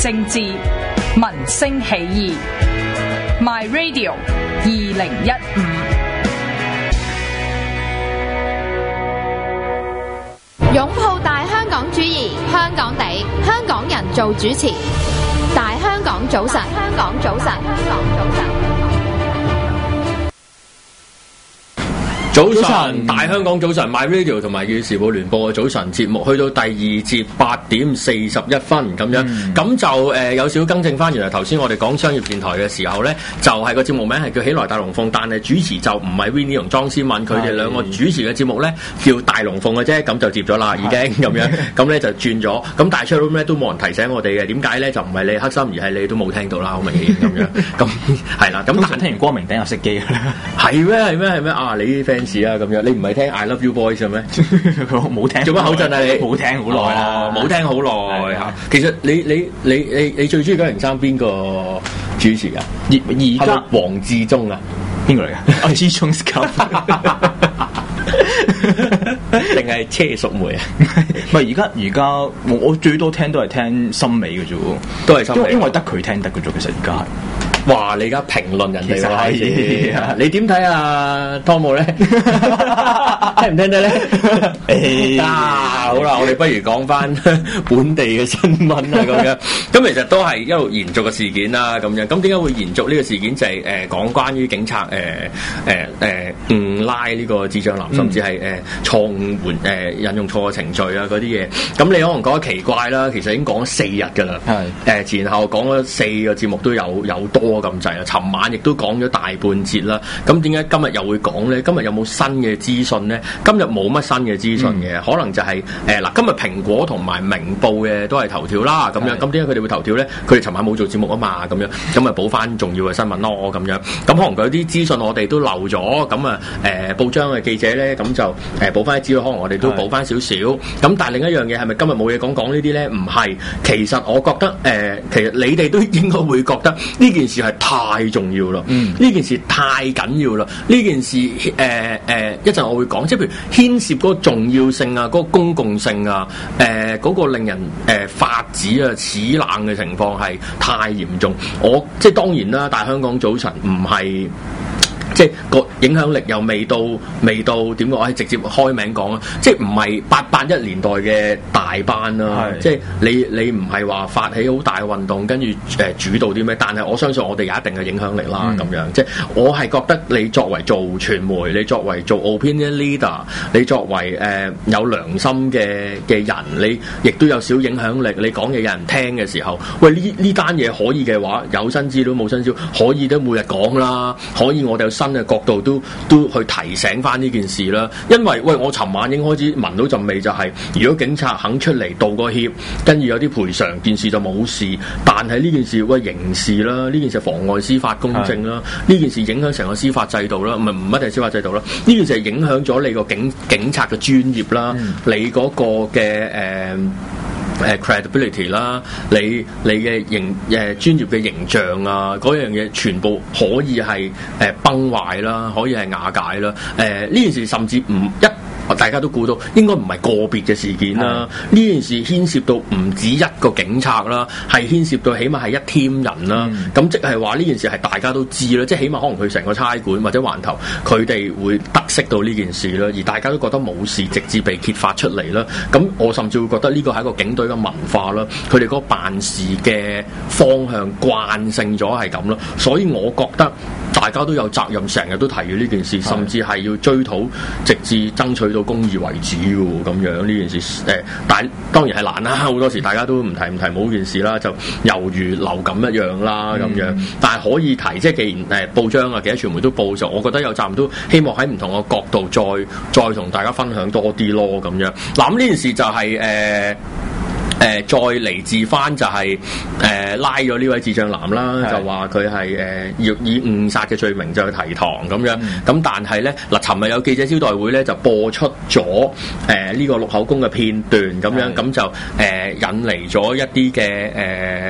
政治，民聲起義。My Radio 2015。 擁抱大香港主義，香港地，香港人做主持。大香港早晨，香港早晨，香港早晨。 早晨，大香港早晨 ，My Radio 同埋《時報聯播》嘅早晨節目，去到第二節8:41咁樣，咁就有少少更正翻。原來頭先我哋講商業電台嘅時候咧，就係個節目名係叫《喜來大龍鳳》，但係主持就唔係 Winnie 同莊思敏，佢哋兩個主持嘅節目咧叫大龍鳳嘅啫，咁就接咗啦，已經咁樣，咁咧就轉咗。咁但係出 room 咧都冇人提醒我哋嘅，點解咧就唔係你黑心，而係你都冇聽到啦，好明顯咁樣。咁係啦，咁但係聽完光明頂就熄機啦。係咩啊？你啲 fans 啊咁樣，你唔係聽 I Love You Boys 嘅咩？冇聽，做乜口震啊你？冇聽好耐啦，冇聽好耐嚇。其實你最中意903邊個主持啊？而家黃志忠啊，邊個嚟㗎？志忠 Scout 定係車淑梅啊？ 唔係而家我最多聽都係聽森美嘅啫喎， 都係森美， 因為得佢聽得嘅啫。其實而家係。 哇！你而家評論人哋喎，你點睇啊？湯姆咧，聽唔聽得咧？好啦，我哋不如講翻本地嘅新聞啊，咁樣。咁其實都係一路延續嘅事件啦，咁樣。咁點解會延續呢個事件？就係講關於警察誤拉呢個智障男，甚至係錯誤引用錯嘅程序啊嗰啲嘢。咁你可能覺得奇怪啦，其實已經講咗4日㗎啦。係前後講咗4個節目都有多咁滯啦。尋晚亦都講咗大半節啦。咁點解今日又會講咧？今日有冇新嘅資訊咧？今日冇乜新嘅資訊嘅，可能就係嗱，今日蘋果同埋明報嘅都係頭條啦，咁樣。咁點解佢哋會頭條咧？佢哋尋晚冇做節目啊嘛，咁樣，咁咪補翻重要嘅新聞咯，咁樣。咁可能佢有啲資訊我哋都漏咗，咁啊報章嘅記者咧，咁就補翻啲資料，可能我哋都補翻少少。咁但係另一樣嘢係咪今日冇嘢講呢啲咧？唔係，其實我覺得其實你哋都應該會覺得呢件事係太重要啦，呢件事太緊要啦，呢件事一陣我會講，即係譬如牽涉嗰個重要性啊，嗰個公共性啊，嗰個令人發指啊、齒冷嘅情況係太嚴重。即係當然啦，但係香港早晨唔係。即係個影響力又未到點講？直接開名講啦，即係唔係881年代嘅大班啦。即係你唔係話發起好大嘅運動，跟住主導啲咩？但係我相信我哋有一定嘅影響力啦。咁樣即係我係覺得你作為做傳媒，你作為做 opinion leader，你作為有良心嘅人，你亦都有少影響力。你講嘢有人聽嘅時候，喂呢單嘢可以嘅話，有新資料冇新資料，可以都每日講啦。可以我哋有新嘅角度都去提醒翻呢件事啦，因為我尋晚已經開始聞到陣味，就係如果警察肯出嚟道個歉，跟住有啲賠償，件事就冇事。但係呢件事刑事啦，呢件事妨礙司法公正啦，呢件事影響成個司法制度啦，唔一定係司法制度啦，呢件事係影響咗你個警察嘅專業啦，你嗰個嘅credibility 啦，你嘅專業嘅形象啊，嗰樣嘢全部可以係崩壞啦，可以係瓦解啦。呢件事甚至大家都估到應該唔係個別嘅事件啦。呢件事牽涉到唔止一個警察啦，係牽涉到起碼係一 team 人啦。咁即係話呢件事係大家都知啦，即係起碼可能佢成個差館或者環頭，佢哋會得悉到呢件事啦，而大家都覺得冇事，直接被揭發出嚟啦。咁我甚至會覺得呢個係一個警隊嘅文化啦，佢哋嗰個辦事嘅方向慣性咗係咁啦，所以我覺得大家都有責任，成日都提住呢件事，甚至係要追討，直至爭取到公義為止嘅咁樣呢件事。但係當然係難啦，好多時大家都唔提冇件事啦，就猶如流感一樣啦咁樣。但係可以提，即係既然報章啊、其他傳媒都報咗，我覺得有責任都希望喺唔同嘅角度再同大家分享多啲咯咁樣。嗱，咁呢件事就係再嚟自翻就係拉咗呢位智障男啦，就話佢係要以誤殺嘅罪名就去提堂咁樣。咁但係咧嗱，尋日有記者招待會咧就播出咗呢個錄口供嘅片段咁樣，咁就引嚟咗一啲嘅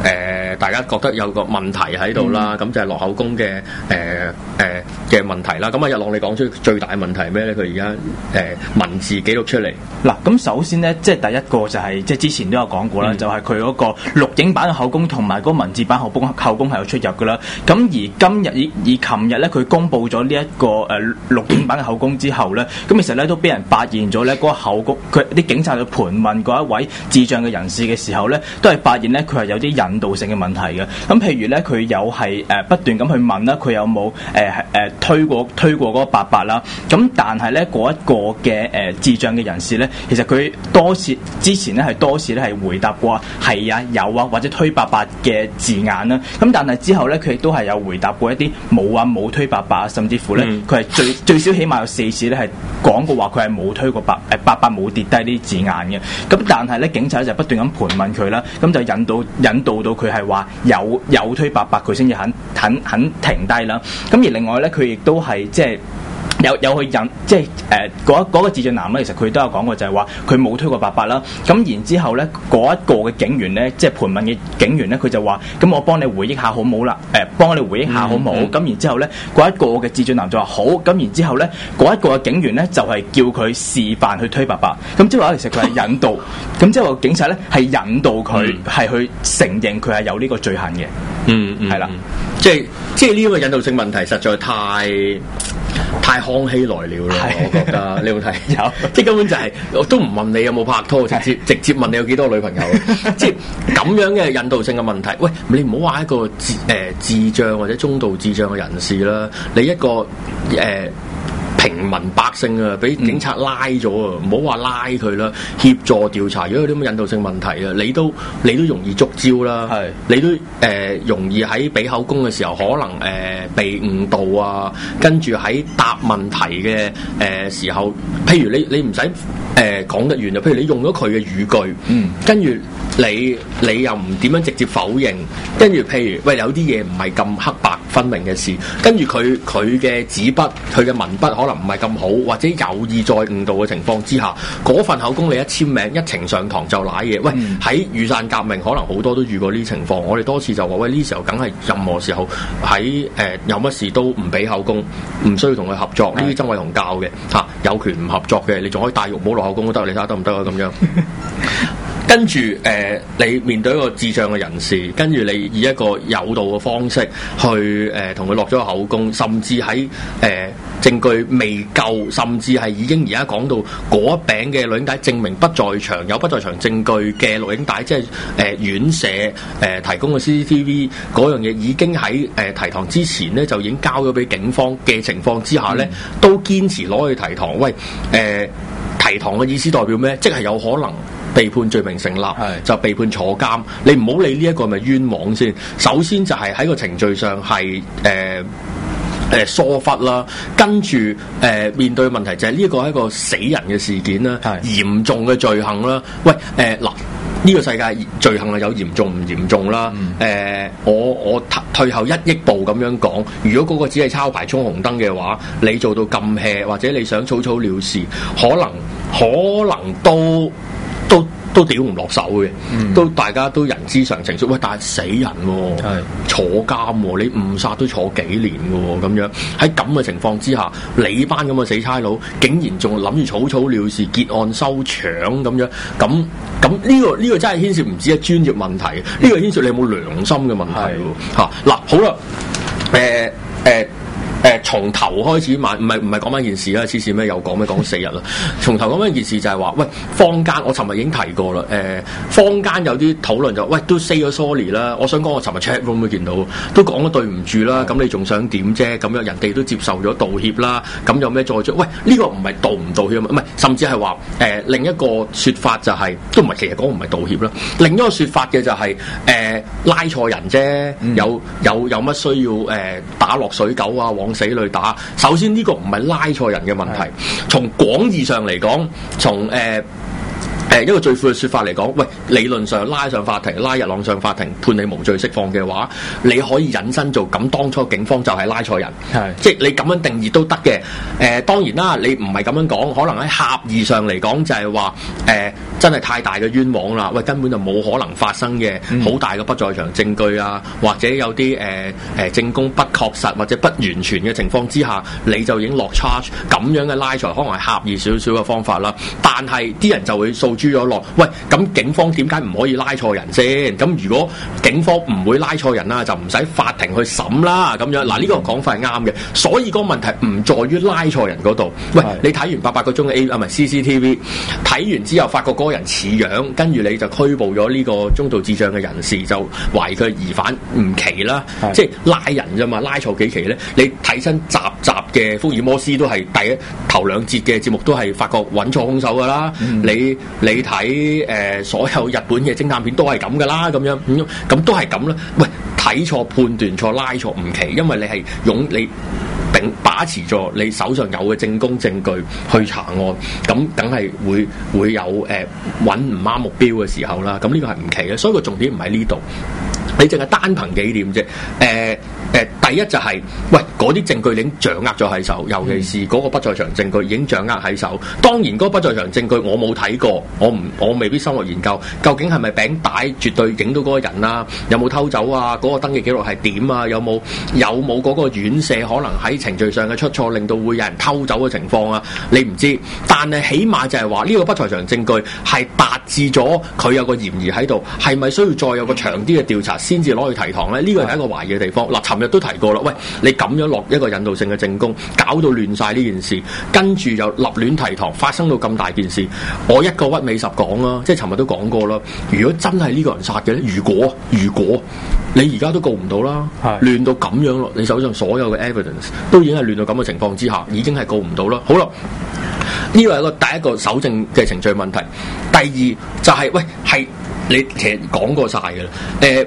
大家覺得有個問題喺度啦，咁就係落口供嘅嘅問題啦。咁啊，日朗你講出最大嘅問題係咩咧？佢而家文字記錄出嚟。 嗱，咁首先咧，即係第一個就係、即係之前都有講過啦，就係佢嗰個錄影版嘅口供同埋嗰個文字版口供係有出入噶啦。咁而今日以琴日咧，佢公布咗呢一個錄影版嘅口供之後咧，咁其實咧都俾人發現咗咧嗰個口供，佢啲警察去盤問嗰一位智障嘅人士嘅時候咧，都係發現咧佢係有啲引導性嘅問題嘅。咁譬如咧，佢有係不斷咁去問啦，佢有冇推過嗰個伯伯啦。咁但係咧嗰一個嘅智障嘅人士咧，其實佢之前咧係多次咧係回答過係啊有啊或者推伯伯嘅字眼啦。咁但係之後咧佢亦都係有回答過一啲冇啊冇推伯伯，甚至乎咧佢係最少起碼有4次咧係講過話佢係冇推過伯伯冇跌低啲字眼嘅。咁但係咧警察就不斷咁盤問佢啦，咁就引導到佢係話有推伯伯，佢先至肯停低啦。咁而另外咧佢亦都係即係有去引，即係嗰個智障男咧，其實佢都有講過，就係話佢冇推過伯伯啦。咁然之後咧，嗰一個嘅警員咧，即係盤問嘅警員咧，佢就話：咁我幫你回憶下好冇啦？幫你回憶下好冇？咁然之後咧，嗰一個嘅智障男就話好。咁然之後咧，嗰一個嘅警員咧就係叫佢示範去推伯伯。咁即係話其實佢係引導，咁即係話警察咧係引導佢係去承認佢係有呢個罪行嘅。係啦， 即係呢個引導性問題實在太康熙來了啦！我覺得你有冇睇？有，即係根本就係、我都唔問你有冇拍拖，直接問你有幾多女朋友。即係咁樣嘅引導性嘅問題。喂，你唔好話一個智障或者中度智障嘅人士啦，你一個平民百姓啊，俾警察拉咗啊，唔好話拉佢啦，協助調查，如果有啲咁引導性問題啊，你都容易捉招啦，你都容易喺俾口供嘅時候可能被誤導啊，跟住喺答問題嘅時候，譬如你唔使講得完啊，譬如你用咗佢嘅語句，跟住你又唔點樣直接否認，跟住譬如喂有啲嘢唔係咁黑白分明嘅事，跟住佢嘅紙筆佢嘅文筆可能唔係咁好，或者有意再誤導嘅情況之下，嗰份口供你一簽名一呈上堂就瀨嘢。喂，喺雨傘革命可能好多都遇過呢啲情況，我哋多次就話喂，呢時候梗係任何時候喺有乜事都唔俾口供，唔需要同佢合作，呢啲曾偉雄教嘅嚇，有權唔合作嘅，你仲可以戴浴帽落口供都得，你睇下得唔得啊？咁樣。跟住你面對一個智障嘅人士，跟住你以一個誘導嘅方式去同佢落咗個口供，甚至喺證據未夠，甚至係已經而家講到嗰一餅嘅錄影帶證明不在場，有不在場證據嘅錄影帶，即係院舍提供嘅 CCTV 嗰樣嘢，已經喺提堂之前咧就已經交咗俾警方嘅情況之下咧，都堅持攞去提堂。喂，提堂嘅意思代表咩？即係有可能被判罪名成立，就被判坐監。你唔好理呢一個係咪冤枉先。首先就係喺個程序上係疏忽啦，跟住面對問題就係呢個係一個死人嘅事件啦，嚴重嘅罪行啦。喂，嗱。呢個世界罪行係有嚴重唔嚴重啦。我退後1億步咁樣講，如果嗰個只係抄牌衝紅燈嘅話，你做到咁 hea，或者你想草草了事，可能都屌唔落手嘅，都大家都人之常情。喂，但係死人喎，坐監喎，你誤殺都坐幾年嘅喎，咁樣喺咁嘅情況之下，你班咁嘅死差佬，竟然仲諗住草草了事、結案收場咁樣，咁呢個真係牽涉唔止係專業問題，呢個牽涉你有冇良心嘅問題喎嚇。嗱，好啦，從頭開始唔係講翻件事啦，黐線咩又講咩講4日啦。從頭講翻件事就係話，喂，坊間我尋日已經提過啦，坊間有啲討論就喂都 say 咗 sorry 啦。我想講我尋日 chat room 都見到，都講咗對唔住啦。咁你仲想點啫？咁樣人哋都接受咗道歉啦。咁有咩再做？喂，呢個唔係道唔道歉啊？唔係，甚至係話另一個説法就係都唔係，其實講唔係道歉啦。另一個説法嘅就係拉錯人啫，有乜需要打落水狗啊，往死裏打。首先呢個唔係拉錯人嘅問題，從廣義上嚟講，從一個最闊嘅説法嚟講，喂，理論上拉上法庭，拉日朗上法庭判你無罪釋放嘅話，你可以引申做咁當初警方就係拉錯人，即係你咁樣定義都得嘅。當然啦，你唔係咁樣講，可能喺狹義上嚟講就係話真係太大嘅冤枉啦，喂，根本就冇可能發生嘅好大嘅不在場證據啊，或者有啲證供不確實或者不完全嘅情況之下，你就已經落 charge 咁樣嘅拉裁，可能係狹義少少嘅方法啦。但係啲人就會訴諸咗落，喂，咁警方點解唔可以拉錯人先？咁如果警方唔會拉錯人啦，就唔使法庭去審啦。咁樣嗱，呢個講法係啱嘅。所以個問題唔在於拉錯人嗰度。喂，你睇完8個鐘嘅CCTV， 睇完之後發覺嗰個人似樣，跟住你就拘捕咗呢個中度智障嘅人士，就懷疑佢係疑犯唔奇啦。即係拉人啫嘛，拉錯幾期咧？你睇親集嘅福爾摩斯都係頭兩節嘅節目都係發覺揾錯兇手噶啦。你睇所有日本嘅偵探片都係咁噶啦，咁都係咁啦。喂，睇錯、判斷錯、拉錯唔奇，因為你係用你把持咗你手上有嘅證供證據去查案，咁梗係會有揾唔啱目標嘅時候啦。咁呢個係唔奇嘅，所以個重點唔喺呢度。你淨係單憑紀念啫。第一就係、喂，嗰啲證據已經掌握咗喺手，尤其是嗰個不在場證據已經掌握喺手。當然嗰個不在場證據我冇睇過，我未必深入研究，究竟係咪餅帶絕對影到嗰個人啊？有冇偷走啊？嗰個登記記錄係點啊？有冇嗰個院舍可能喺程序上嘅出錯，令到會有人偷走嘅情況啊？你唔知，但係起碼就係話呢個不在場證據係達至咗佢有個嫌疑喺度，係咪需要再有個長啲嘅調查先至攞去提堂咧？呢個係一個懷疑嘅地方。嗱，尋日都提過啦，喂，你咁樣落一個引導性嘅證供，搞到亂晒呢件事，跟住又立亂提堂，發生到咁大件事，我一個屈尾十講啦，即係尋日都講過啦。如果真係呢個人殺嘅咧，如果你而家都告唔到啦，亂到咁樣咯，你手上所有嘅 evidence 都已經係亂到咁嘅情況之下，已經係告唔到啦。好啦，呢個係第一個搜證嘅程序問題。第二就係、喂，係你其實講過晒嘅啦，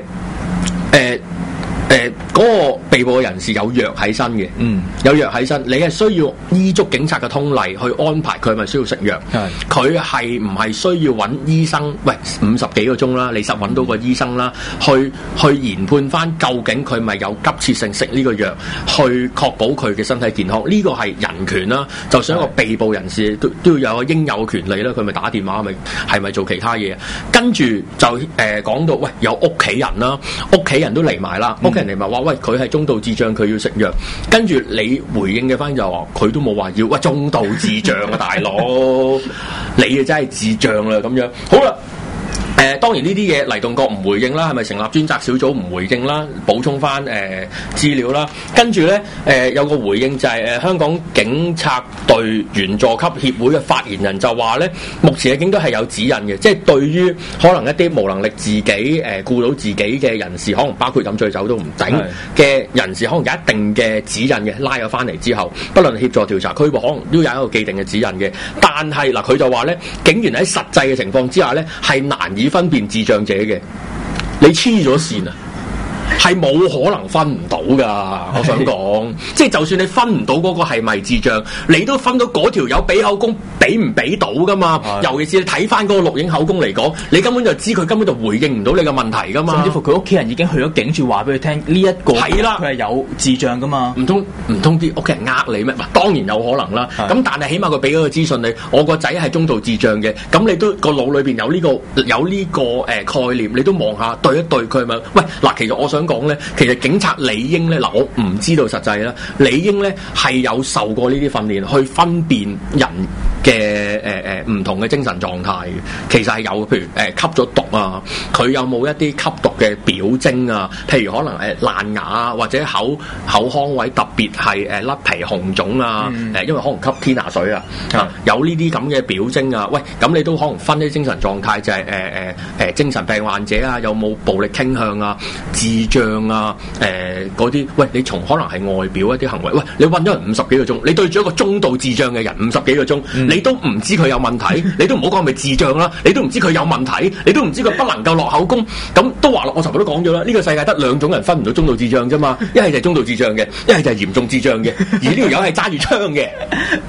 嗰個被捕嘅人士有藥喺身嘅，有藥喺身，你係需要依足警察嘅通例去安排佢係咪需要食藥，佢係唔係需要揾醫生？喂，50幾個鐘啦，你實揾到個醫生啦，去研判翻究竟佢咪有急切性食呢個藥，去確保佢嘅身體健康。呢個係人權啦，就算一個被捕人士都要有個應有嘅權利啦。佢咪打電話，係咪做其他嘢？跟住就講到喂，有屋企人啦，屋企人都嚟埋啦，屋企人嚟埋話喂，佢係中度智障，佢要食藥。跟住你回應嘅翻就話佢都冇話要，喂，中度智障啊大佬，你啊真係智障啦咁樣。好啦。當然呢啲嘢黎棟國唔回應啦，係咪成立專責小組唔回應啦？補充翻資料啦，跟住咧有個回應就係香港警察隊員佐級協會嘅發言人就話咧，目前嘅警隊係有指引嘅，即係對於可能一啲無能力自己顧到自己嘅人士，可能包括飲醉酒都唔頂嘅人士，可能有一定嘅指引嘅，拉咗翻嚟之後，不論協助調查拘捕，可能都有一個既定嘅指引嘅。但係嗱，佢就話咧，警員喺實際嘅情況之下咧，係難以分辨智障者嘅，你黐咗線啊！係冇可能分唔到噶，我想講，即係就算你分唔到嗰個係咪智障，你都分到嗰條友俾口供俾唔俾到噶嘛？尤其是你睇翻嗰個錄影口供嚟講，你根本就知佢根本就回應唔到你嘅問題噶嘛。甚至乎佢屋企人已經去咗警署話俾佢聽，呢一個係啦，佢係有智障噶嘛。唔通啲屋企人呃你咩？當然有可能啦。咁但係起碼佢俾咗個資訊你，我個仔係中度智障嘅，咁你都個腦裏邊有呢個概念，你都望下對一對佢係咪？喂，嗱，其實我想講咧，其實警察理應咧，嗱，我唔知道實際啦，理應咧係有受過呢啲訓練去分辨人嘅唔同嘅精神狀態嘅。其實係有，譬如吸咗毒啊，佢有冇一啲吸毒嘅表徵啊？譬如可能爛牙啊，或者口腔位特別係甩皮紅腫啊，因為可能吸天拿水啊，有呢啲咁嘅表徵啊。喂，咁你都可能分啲精神狀態，就係精神病患者啊，有冇暴力傾向啊、智障啊，嗰啲。喂，你從可能係外表一啲行為，喂，你韞咗人50幾個鐘，你對住一個中度智障嘅人50幾個鐘，你都唔知佢有問題，你都唔好講係咪智障啦，你都唔知佢有問題，你都唔知佢不能夠落口供，咁都話咯，我尋日都講咗啦，呢個世界得兩種人分唔到中度智障啫嘛，一係就係中度智障嘅，一係就係嚴重智障嘅，而呢條友係揸住槍嘅。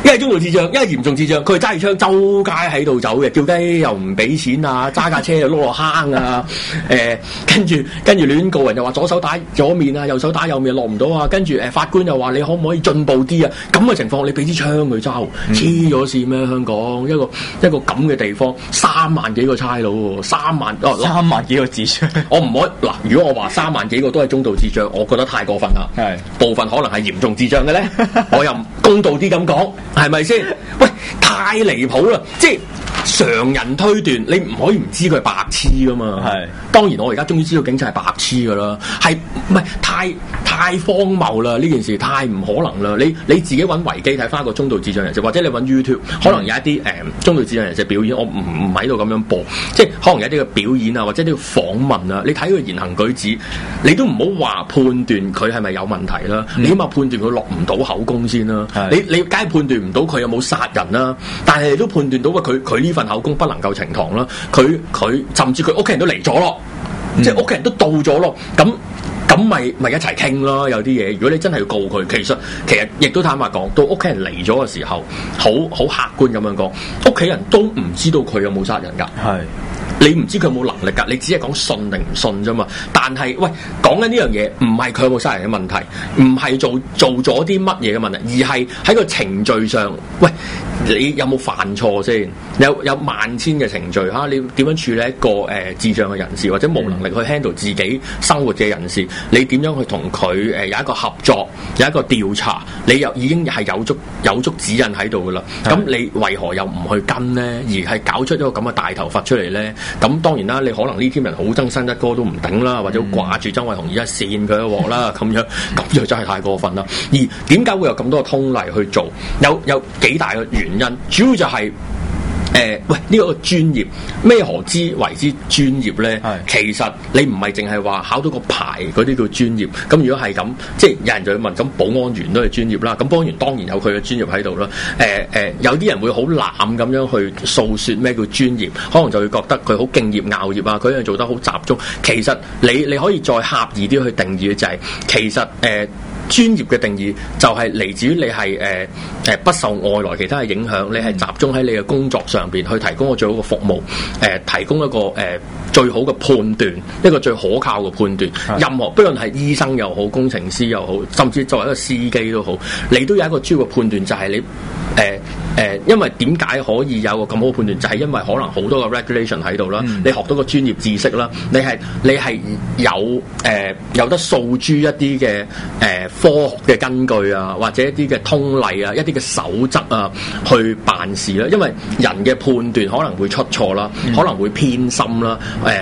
一係中度智障，一係嚴重智障，佢揸住槍周街喺度走嘅，叫雞又唔俾錢啊，揸架車又碌落坑啊，跟住亂告人又話左手打左面啊，右手打右面落唔到啊，跟住法官又話你可唔可以進步啲啊？咁嘅情況你俾支槍佢揸，黐咗線咩？香港一個咁嘅地方，3萬幾個差佬喎，3萬幾個智障，我唔可以嗱。如果我話3萬幾個都係中度智障，我覺得太過分啦。係部分可能係嚴重智障嘅咧，我又公道啲咁講，係咪先？喂，太離譜啦！即係常人推斷，你唔可以唔知佢係白痴噶嘛。係當然，我而家終於知道警察係白痴噶啦，係唔係太荒謬啦？呢件事太唔可能啦！你自己揾維基睇翻個中度智障人士，或者你揾 YouTube， 可能有一啲中度智障人士表演，我唔喺度咁樣播，即係可能有一啲嘅表演啊，或者啲訪問啊，你睇佢言行舉止，你都唔好話判斷佢係咪有問題啦。你起碼判斷佢落唔到口供先啦。你梗係判斷唔到佢有冇殺人啦，但係你都判斷到佢呢份口供不能夠呈堂啦。佢甚至佢屋企人都嚟咗咯，即係屋企人都到咗咯。咁咪一齊傾咯。有啲嘢，如果你真係要告佢，其實亦都坦白講，到屋企人嚟咗嘅時候，好客觀咁樣講，屋企人都唔知道佢有冇殺人㗎。係。你唔知佢有冇能力㗎，你只係講信定唔信啫嘛。但係喂，講緊呢樣嘢唔係佢有冇殺人嘅問題，唔係做咗啲乜嘢嘅問題，而係喺個程序上，喂，你有冇犯錯先？有萬千嘅程序嚇，你點樣處理一個智障嘅人士，或者冇能力去 handle 自己生活嘅人士？你點樣去同佢有一個合作，有一個調查？你又已經係有足指引喺度㗎啦。咁你為何又唔去跟呢？而係搞出一個咁嘅大頭佛出嚟咧？咁當然啦，你可能呢啲人好憎新一哥都唔頂啦，或者掛住曾偉雄而家扇佢一鑊啦，咁就真係太過分啦。而點解會有咁多通例去做？有幾大嘅原因，主要就係、喂，呢個專業咩何之為之專業咧？其實你唔係淨係話考到個牌嗰啲叫專業。咁如果係咁，即係有人就會問：咁保安員都係專業啦？咁保安員當然有佢嘅專業喺度啦。有啲人會好濫咁樣去訴說咩叫專業，可能就會覺得佢好敬業熬業啊，佢樣做得好集中。其實你可以再狹義啲去定義嘅就係、其實專業嘅定義就係嚟自於你係不受外來其他嘅影響，你係集中喺你嘅工作上邊去提供個最好嘅服務，提供一個最好嘅判斷，一個最可靠嘅判斷。任何不論係醫生又好，工程師又好，甚至作為一個司機都好，你都有一個主要嘅判斷，就係你因為點解可以有個咁好嘅判斷，就係、是、因為可能好多個 regulation 喺度啦，你學到個專業知識啦，你係有得訴諸一啲嘅科學嘅根據啊，或者一啲嘅通例啊，一啲嘅守則啊，去辦事啦。因為人嘅判斷可能會出錯啦，可能會偏心啦，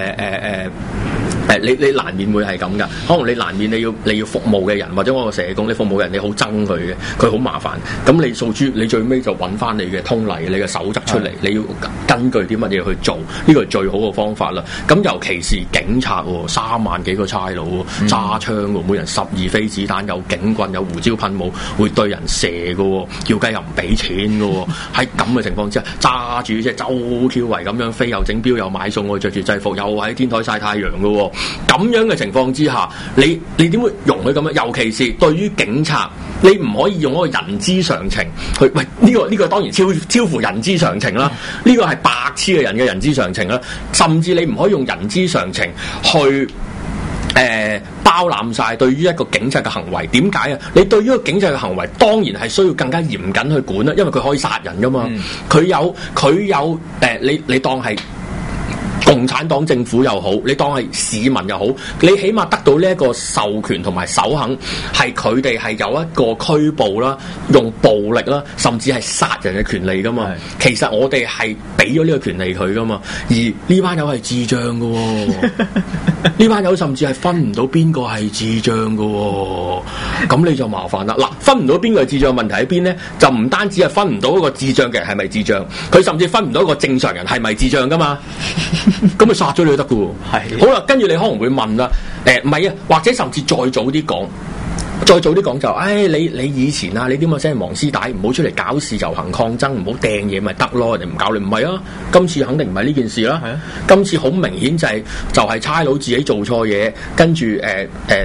你難免會係咁噶，可能你難免你要服務嘅人，或者我個社工，你服務嘅人你好憎佢嘅，佢好麻煩，咁你訴諸你最尾就揾翻你嘅通例、你嘅守則出嚟，你要根據啲乜嘢去做，呢個係最好嘅方法啦。咁尤其是警察，3萬幾個差佬揸槍喎，每人12飛子彈，有警棍、有胡椒噴霧，會對人射嘅喎，叫雞又唔俾錢嘅喎，喺咁嘅情況之下，揸住隻周 Q 圍咁樣飛，又整錶又買餸，我着住制服又喺天台曬太陽嘅喎。咁樣嘅情況之下，你點會容許咁樣？尤其是對於警察，你唔可以用一個人之常情去喂，呢個當然超乎人之常情啦。呢個係白痴嘅人嘅人之常情啦。甚至你唔可以用人之常情去包攬晒對於一個警察嘅行為。點解啊？你對於一個警察嘅行為，當然係需要更加嚴謹去管啦，因為佢可以殺人噶嘛。佢有你當係共產黨政府又好，你當係市民又好，你起碼得到呢一個授權同埋首肯，係佢哋係有一個拘捕啦、用暴力啦，甚至係殺人嘅權利噶嘛。其實我哋係俾咗呢個權利佢噶嘛，而呢班友係智障噶喎，呢班友甚至係分唔到邊個係智障噶喎，咁你就麻煩啦。嗱，分唔到邊個係智障，問題喺邊咧？就唔單止係分唔到一個智障嘅人係咪智障，佢甚至分唔到一個正常人係咪智障噶嘛。咁咪殺咗你都得㗎喎。係。好啦，跟住你可能會問啦，唔係啊，或者甚至再早啲講就，你以前啊，你點解先係黃絲帶，唔好出嚟搞事遊行抗爭，唔好掟嘢咪得咯，人哋唔搞你，唔係啊，今次肯定唔係呢件事啦。係啊。今次好明顯就係差佬自己做錯嘢，跟住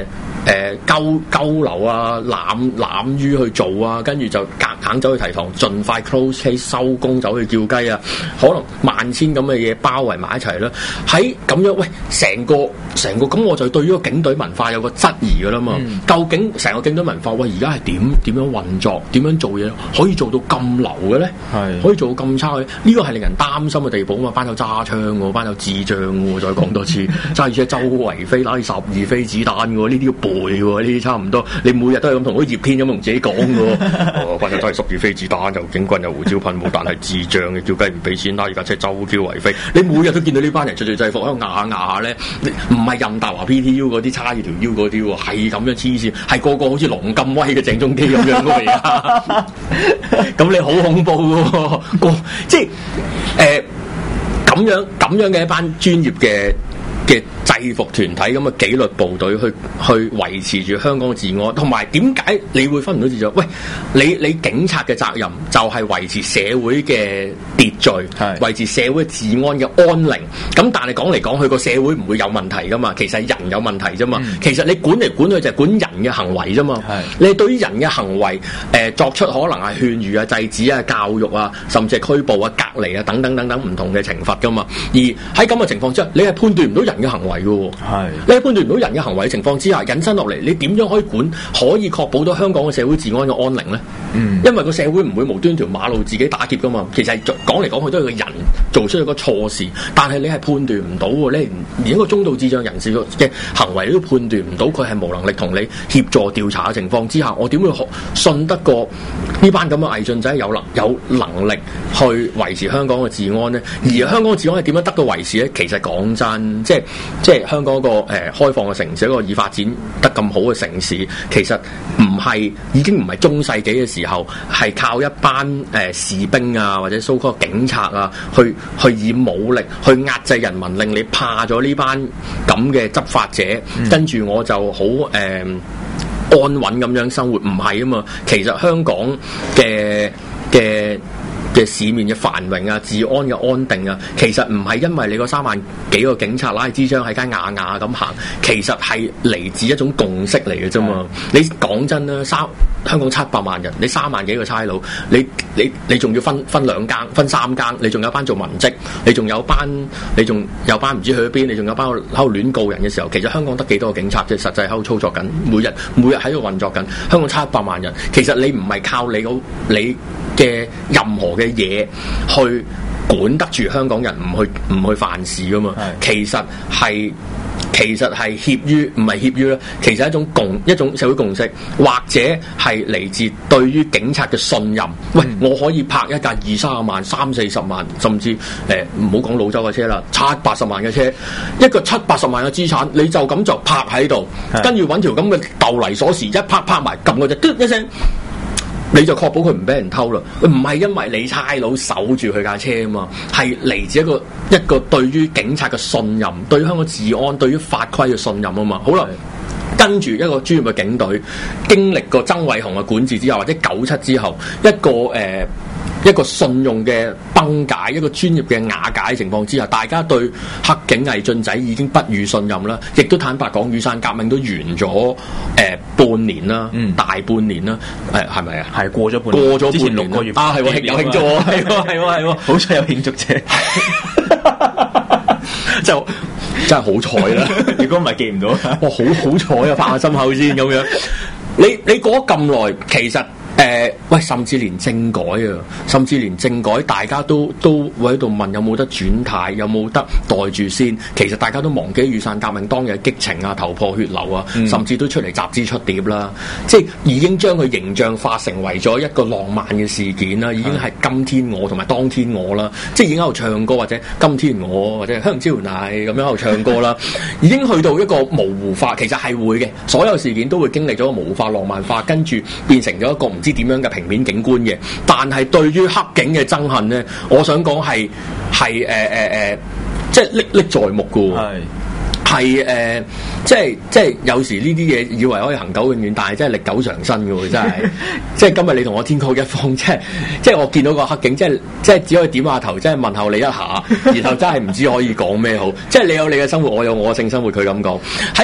鳩流啊、濫於去做啊，跟住就夾硬走去提堂，盡快 close case 收工，走去叫雞啊，可能萬千咁嘅嘢包圍埋一齊啦。喺咁樣，喂，成個咁，我就對於個警隊文化有個質疑噶啦嘛。究竟成個警隊文化，喂，而家係點樣運作，點樣做嘢，可以做到咁流嘅咧？係可以做到咁差嘅？呢個係令人擔心嘅地步啊嘛！班友揸槍喎，班友智障喎，再講多次，揸住車周圍飛，拉12飛子彈喎，呢啲要背喎，呢啲差唔多。你每日都係咁同嗰葉天咁同自己講嘅喎。班友揸住12飛子彈，又警棍又胡椒噴霧，但係智障嘅，叫雞唔俾錢，拉而家車周叫圍飛。你每日都見到呢班人着住制服喺度壓下咧，唔係任達華 PTU 嗰啲叉住條腰嗰啲喎，係咁樣黐線，係個個好似龍咁威嘅鄭中基咁樣嘅而家。咁你好恐怖喎，即係咁樣嘅一班專業嘅制服團體咁嘅紀律部隊去維持住香港嘅治安，同埋點解你會分唔到秩序？喂，你警察嘅責任就係維持社會嘅秩序，維持社會治安嘅安寧。咁但係講嚟講去個社會唔會有問題噶嘛，其實係人有問題啫嘛。其實你管嚟管去就係管人嘅行為啫嘛。你對於人嘅行為作出可能係勸喻啊、制止啊、教育啊，甚至係拘捕啊、隔離啊等等唔同嘅懲罰噶嘛。而喺咁嘅情況之下，你係判斷唔到人嘅行為嘅喎。你喺判斷唔到人嘅行為嘅情況之下，引申落嚟，你點樣可以確保到香港嘅社會治安嘅安寧咧？因為個社會唔會無端條馬路自己打劫噶嘛。其實講嚟講去都係個人做出一個錯事，但係你係判斷唔到喎，你連一個中度智障人士嘅行為都判斷唔到，佢係無能力同你協助調查嘅情況之下，我點會信得過呢班咁嘅偽進仔有能力去維持香港嘅治安呢？而香港嘅治安係點樣得到維持呢？其實講真，即係香港一個開放嘅城市，一個已發展得咁好嘅城市，其實已經唔係中世紀嘅時候，係靠一班士兵啊或者蘇區警察啊去以武力去壓制人民，令你怕咗呢班咁嘅執法者，跟住我就好安穩咁樣生活。唔係啊嘛，其實香港嘅市面嘅繁榮啊、治安嘅安定啊，其實唔係因為你嗰3萬幾個警察拉支槍喺街牙咁行，其實係嚟自一種共識嚟嘅啫嘛。你講真啦，香港700萬人，你3萬幾個差佬，你仲要分2更、分3更，你仲有班做文職，你仲有班唔知去咗邊，你仲有班喺度亂告人嘅時候，其實香港得幾多個警察即係實際喺度操作緊，每日喺度運作緊。香港700萬人，其實你唔係靠你嘅任何嘅嘢去管得住香港人唔去犯事噶嘛。其實係協於唔係協於啦，其實係一種社會共識，或者係嚟自對於警察嘅信任。喂，我可以泊一架20-30萬、30-40萬，甚至唔好講老州嘅車啦，70-80萬嘅車，一個7-80萬嘅資產，你就咁就泊喺度，跟住揾條咁嘅豆泥鎖匙一拍埋，撳個就嘟一聲。你就確保佢唔俾人偷啦，唔係因為你差佬守住佢架車啊嘛，係嚟自一個對於警察嘅信任，對於香港治安、對於法規嘅信任啊嘛。好啦，跟住一個專業嘅警隊，經歷過曾偉雄嘅管治之後，或者97之後，一個信用嘅崩解，一個專業嘅瓦解嘅情況之下，大家對黑警偽進仔已經不予信任啦，亦都坦白講，雨傘革命都完咗半年啦，大半年啦，係咪啊？係過咗半年，之前6個月啊，係喎，有慶祝喎，係喎，好彩有慶祝啫，就真係好彩啦！如果唔係記唔到，哇，好彩啊，拍下心口先咁樣。你過咗咁耐，其實。喂，甚至連政改，大家都會喺度問有冇得轉態，有冇得袋住先。其實大家都忘記雨傘革命當日嘅激情啊、頭破血流啊，甚至都出嚟集資出碟啦。即係已經將佢形象化成為咗一個浪漫嘅事件啦，已經係今天我同埋當天我啦，即係已經喺度唱歌或者今天我或者香蕉奶咁樣喺度唱歌啦，已經去到一個模糊化。其實係會嘅，所有事件都會經歷咗個模糊化、浪漫化，跟住變成咗一個唔知點樣嘅平面景觀嘅。但係對於黑警嘅憎恨咧，我想講係即係歷歷在目嘅喎。係即係有時呢啲嘢以為可以恆久永遠，但係真係歷久常新嘅喎，真係。即係今日你同我天各一方，即係我見到個黑警，即係只可以點下頭，即係問候你一下，然後真係唔知可以講咩好。即係你有你嘅生活，我有我嘅性生活，佢咁講。喺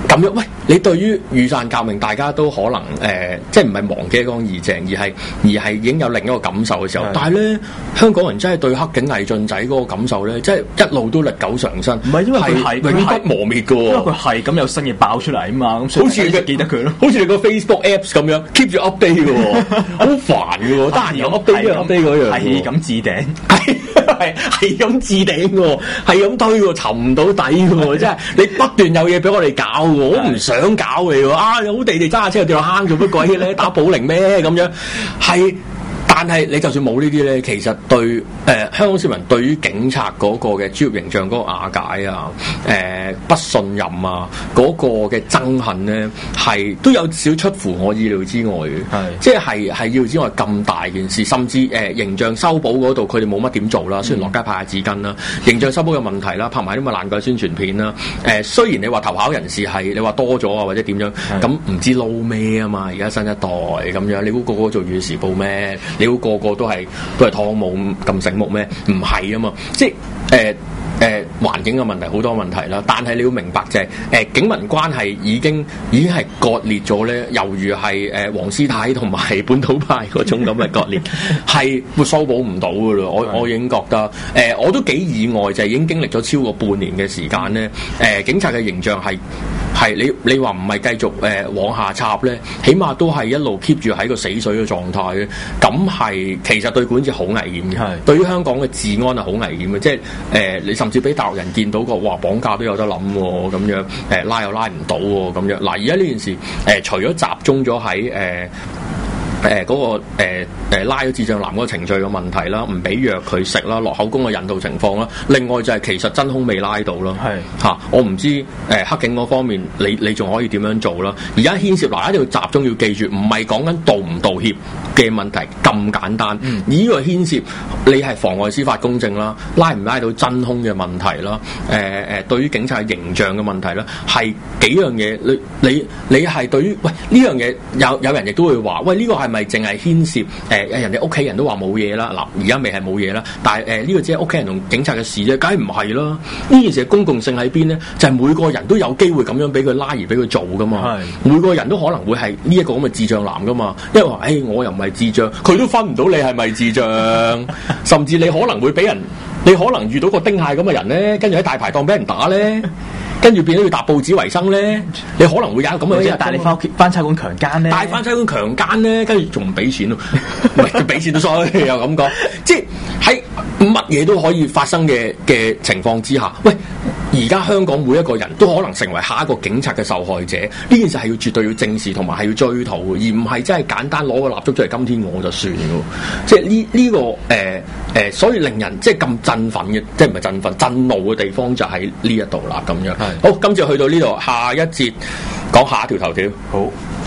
咁樣，喂，你對於雨傘革命，大家都可能即係唔係忘記一乾二淨，而係已經有另一個感受嘅時候。但係咧，香港人真係對黑警魏晉仔嗰個感受咧，即係一路都歷久常新。唔係因為佢係永不磨滅嘅喎，因為佢係咁有新嘢爆出嚟啊嘛，咁所以好似記得佢咯，好似你個 Facebook Apps 咁樣 keep 住 update 嘅喎，好煩嘅喎，得閒又 update 嗰樣，係咁置頂，係咁置頂喎，係咁推喎，沉唔到底嘅喎，即係你不斷有嘢俾我哋搞喎，我唔想搞你喎，好地地揸下車掉落坑做乜鬼咧？打保齡咩咁樣？係。但係你就算冇呢啲咧，其實對香港市民對於警察嗰個嘅專業形象嗰個瓦解啊、不信任啊嗰個嘅憎恨咧，係都有少出乎我意料之外嘅。即係意料之外咁大件事，甚至形象修補嗰度佢哋冇乜點做啦。雖然落街派下紙巾啦，形象修補嘅問題啦，拍埋啲咁嘅爛鬼宣傳片啦。雖然你話投考人士係你話多咗啊，或者點樣咁唔知撈咩啊嘛？而家新一代咁樣，你估個個做《粵語時報》咩？你估個個都係湯姆咁醒目咩？唔係啊嘛，即係環境嘅問題好多問題啦。但係你要明白就係警民關係已經係割裂咗咧，猶如係黃絲帶同埋本土派嗰種咁嘅割裂，係會修補唔到噶啦。我已經覺得我都幾意外，就係已經經歷咗超過半年嘅時間咧。警察嘅形象係你話唔係繼續往下插咧，起碼都係一路 keep 住喺個死水嘅狀態嘅。咁係其實對管治好危險嘅，對於香港嘅治安係好危險嘅。即係你甚至俾大陸人見到個哇綁架都有得諗喎，咁樣拉又拉唔到喎，咁樣嗱。而家呢件事除咗集中咗喺嗰個拉咗智障男嗰個程序嘅問題啦，唔俾藥佢食啦，落口供嘅引導情況啦，另外就係其實真兇未拉到啦，我唔知黑警嗰方面你仲可以點樣做啦？而家牽涉嗱，一定要集中要記住，唔係講緊道唔道歉嘅問題咁簡單，而呢個牽涉你係妨礙司法公正啦，拉唔拉到真兇嘅問題啦，對於警察形象嘅問題啦，係幾樣嘢，你係對於喂呢樣嘢有人亦都會話喂呢個係咪淨係牽涉人哋屋企人都話冇嘢啦？嗱，而家未係冇嘢啦，但係呢個只係屋企人同警察嘅事啫，梗係唔係啦？呢件事嘅公共性喺邊咧？就係每個人都有機會咁樣俾佢拉而俾佢做噶嘛，每個人都可能會係呢一個咁嘅智障男噶嘛，因為話我又唔係智障，佢都分唔到你係咪智障，甚至你可能會俾人，你可能遇到個丁蟹咁嘅人咧，跟住喺大排檔俾人打咧。跟住變咗要搭報紙為生咧，你可能會有咁嘅一日帶你翻屋企翻差館強姦咧，帶翻差館強姦咧，跟住仲唔俾錢咯？唔係俾錢都衰，又咁講，即係喺乜嘢都可以發生嘅情況之下，喂，而家香港每一個人都可能成為下一個警察嘅受害者，呢件事係要絕對要正視同埋係要追討嘅，而唔係真係簡單攞個蠟燭出嚟，今天我就算嘅，即係呢個所以令人即係咁振奮嘅，即係唔係振奮震怒嘅地方就喺呢一度啦，咁樣。好，今次去到呢度，下一節講下一條頭條。好。